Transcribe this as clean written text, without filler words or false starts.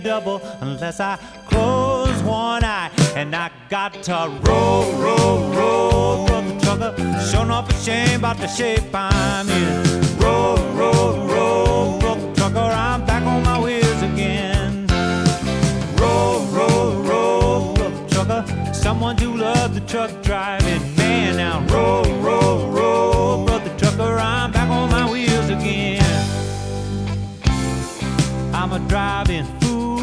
double unless I close one eye. And I got to roll, roll, roll, brother trucker. Sure enough a shame about the shape I'm in. Roll, roll, roll, brother trucker. I'm back on my wheels again. Roll, roll, roll, brother trucker. Someone do love the truck driver.